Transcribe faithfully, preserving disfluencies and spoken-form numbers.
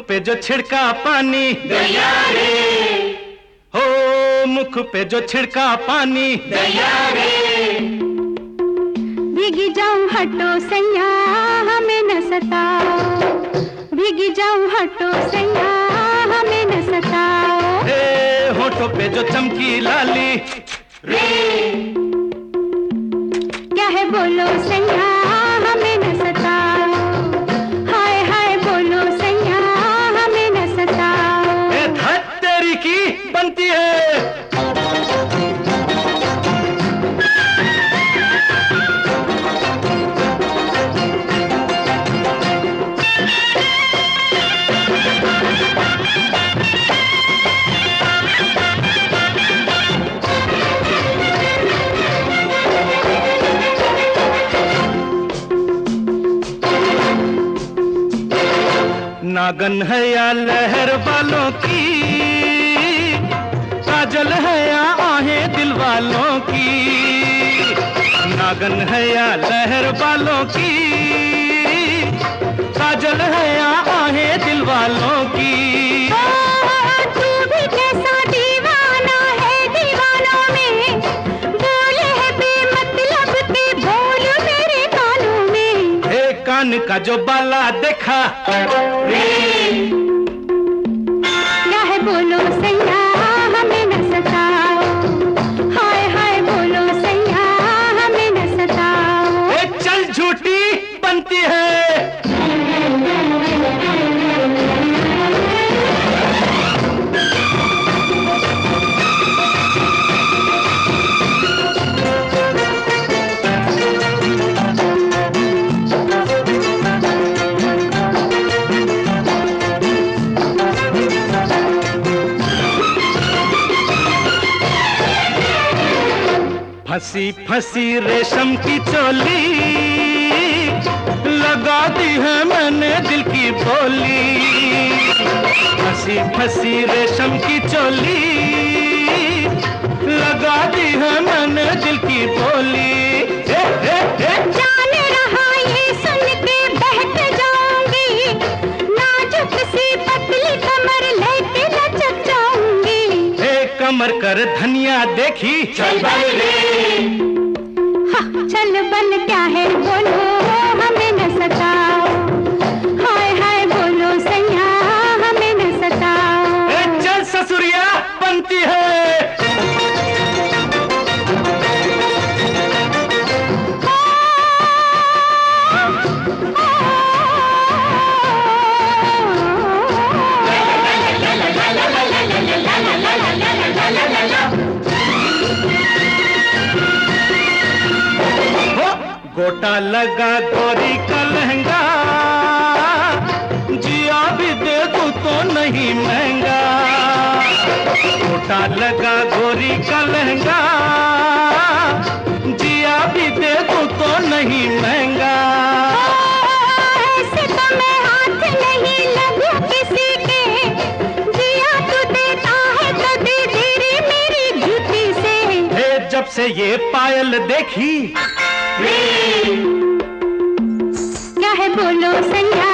पे जो छिड़का पानी दया रे, हो मुख पे जो छिड़का पानी दया रे। भीगी जाऊं हटो सैया हमें न सताओ, भीगी जाऊं हटो सैया हमें न सताओ। हे होठों पे जो चमकी लाली रे, क्या है बोलो सैया हमें न सताओ, हाय हाय बोलो सैया हमें न सताओ। ए धत तेरी की बनती है। नागन है या लहर वालों की, काजल है या आहें दिल वालों की। नागन है या लहर वालों की, काजल है या आहें दिल वालों की। तू भी कैसा दीवाना है दीवानों में, बोल है बेमतलब के बोल मेरे कानों में। हे कान का जो बाला देखा क्या है बोलो सैया हमें न सताओ, हाय हाय बोलो सैया हमें न सताओ। ए चल झूठी बनती है। फंसी फंसी रेशम की चोली, लगा दी है मैंने दिल की बोली। फंसी फंसी रेशम की चोली, लगा दी है मैंने दिल की बोली। ए, ए, ए। जान रहा ये सुन के बहक जाऊंगी, नाजुक सी पतली कमर लेके लचक जाऊंगी। ए कमर कर धनिया देखी चल बन रे, हाँ, चल बन क्या है बोलो हमें न सताओ, हाय हाय बोलो सैया हमें न सताओ। ए चल ससुरिया बनती है। गोटा लगा गोरी का लहंगा, जिया भी दे दूं तो नहीं महंगा। गोटा लगा गोरी का लहंगा, जिया भी दे दूं तो नहीं महंगा। ऐसे तो मैं हाथ नहीं लगूं किसी के, जिया तू देता है तो दे दे रे मेरी जूती से। हे जब से ये पायल देखी क्या है बोलो सैया